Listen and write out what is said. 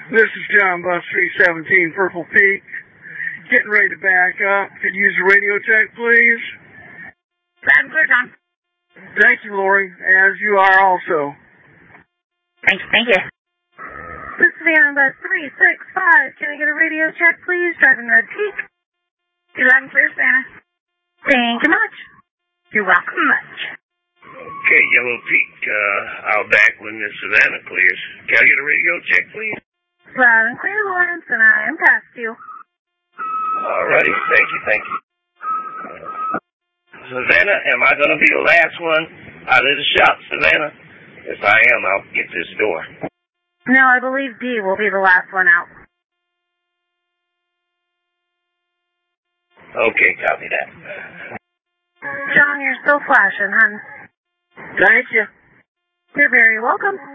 This is John Bus 317, Purple Peak. Getting ready to back up. Could you use the radio check, please? I'm clear, John. Thank you, Lori, as you are also. Thank you. This is John Bus 365. Can I get a radio check, please? Driving Red Peak. You're loud and clear, Savannah. Thank you much. You're welcome much. Okay, Yellow Peak, I'll back when the Savannah clears. Can I get a radio check, please? Loud and clear, Lawrence, and I am past you. Alrighty, thank you. Savannah, am I going to be the last one out of the shop, Savannah? If I am, I'll get this door. No, I believe D will be the last one out. Okay, copy that. John, you're still flashing, hon. Thank you. You're very welcome.